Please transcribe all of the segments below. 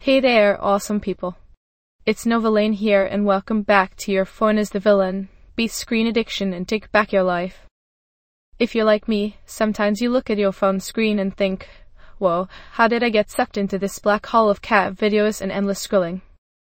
Hey there, awesome people. It's Nova Lane here, and welcome back to Your Phone is the Villain. Beat screen addiction and take back your life. If you're like me, sometimes you look at your phone screen and think, whoa, how did I get sucked into this black hole of cat videos and endless scrolling?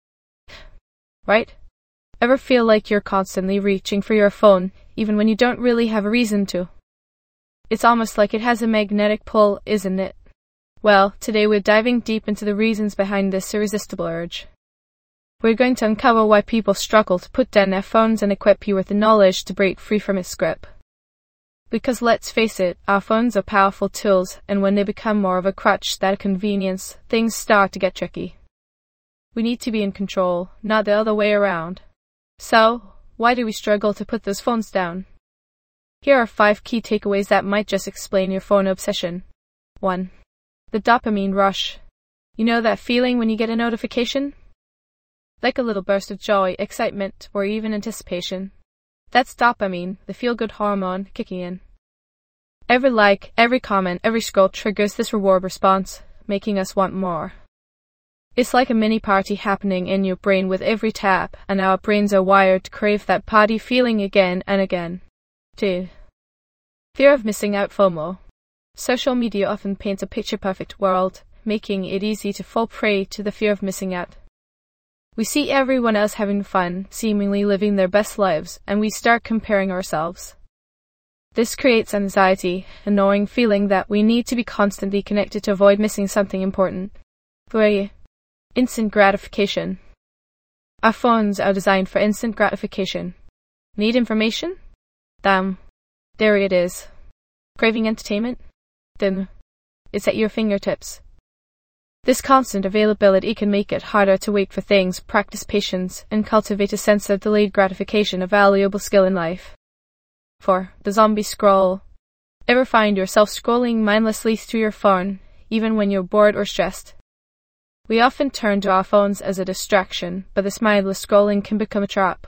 Right? Ever feel like you're constantly reaching for your phone, even when you don't really have a reason to? It's almost like it has a magnetic pull, isn't it? Well, today we're diving deep into the reasons behind this irresistible urge. We're going to uncover why people struggle to put down their phones and equip you with the knowledge to break free from its grip. Because let's face it, our phones are powerful tools, and when they become more of a crutch than a convenience, things start to get tricky. We need to be in control, not the other way around. So, why do we struggle to put those phones down? Here are 5 key takeaways that might just explain your phone obsession. 1. The dopamine rush. You know that feeling when you get a notification? Like a little burst of joy, excitement, or even anticipation. That's dopamine, the feel-good hormone, kicking in. Every like, every comment, every scroll triggers this reward response, making us want more. It's like a mini party happening in your brain with every tap, and our brains are wired to crave that party feeling again and again. 2. Fear of missing out, FOMO. Social media often paints a picture-perfect world, making it easy to fall prey to the fear of missing out. We see everyone else having fun, seemingly living their best lives, and we start comparing ourselves. This creates anxiety, a gnawing feeling that we need to be constantly connected to avoid missing something important. 3. Instant gratification. Our phones are designed for instant gratification. Need information? Damn. There it is. Craving entertainment? Then it's at your fingertips. This constant availability can make it harder to wait for things, practice patience, and cultivate a sense of delayed gratification, a valuable skill in life. 4. The zombie scroll. Ever find yourself scrolling mindlessly through your phone, even when you're bored or stressed? We often turn to our phones as a distraction, but this mindless scrolling can become a trap.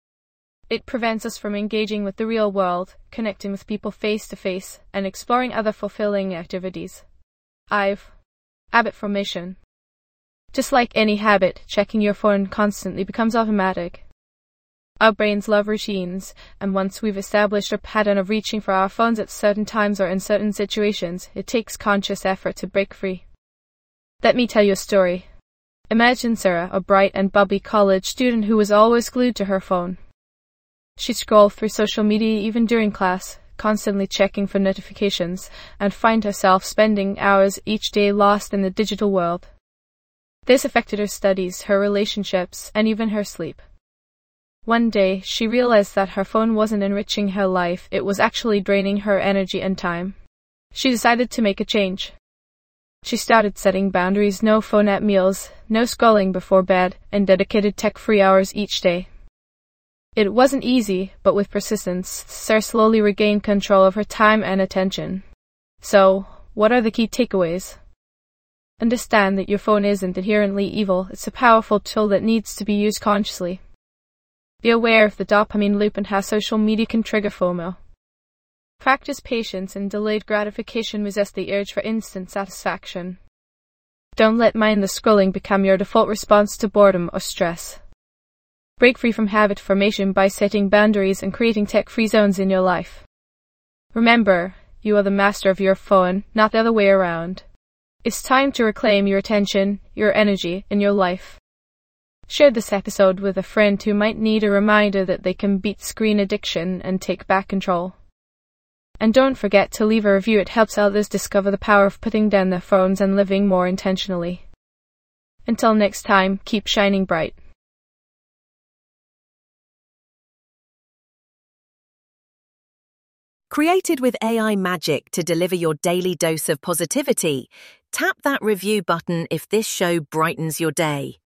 It prevents us from engaging with the real world, connecting with people face to face, and exploring other fulfilling activities. 5. Habit formation. Just like any habit, checking your phone constantly becomes automatic. Our brains love routines, and once we've established a pattern of reaching for our phones at certain times or in certain situations, it takes conscious effort to break free. Let me tell you a story. Imagine Sarah, a bright and bubbly college student who was always glued to her phone. She'd scroll through social media even during class, constantly checking for notifications, and find herself spending hours each day lost in the digital world. This affected her studies, her relationships, and even her sleep. One day, she realized that her phone wasn't enriching her life, it was actually draining her energy and time. She decided to make a change. She started setting boundaries: no phone at meals, no scrolling before bed, and dedicated tech-free hours each day. It wasn't easy, but with persistence, Sarah slowly regained control of her time and attention. So, what are the key takeaways? Understand that your phone isn't inherently evil, it's a powerful tool that needs to be used consciously. Be aware of the dopamine loop and how social media can trigger FOMO. Practice patience and delayed gratification, resist the urge for instant satisfaction. Don't let mindless scrolling become your default response to boredom or stress. Break free from habit formation by setting boundaries and creating tech-free zones in your life. Remember, you are the master of your phone, not the other way around. It's time to reclaim your attention, your energy, and your life. Share this episode with a friend who might need a reminder that they can beat screen addiction and take back control. And don't forget to leave a review, it helps others discover the power of putting down their phones and living more intentionally. Until next time, keep shining bright. Created with AI magic to deliver your daily dose of positivity, tap that review button if this show brightens your day.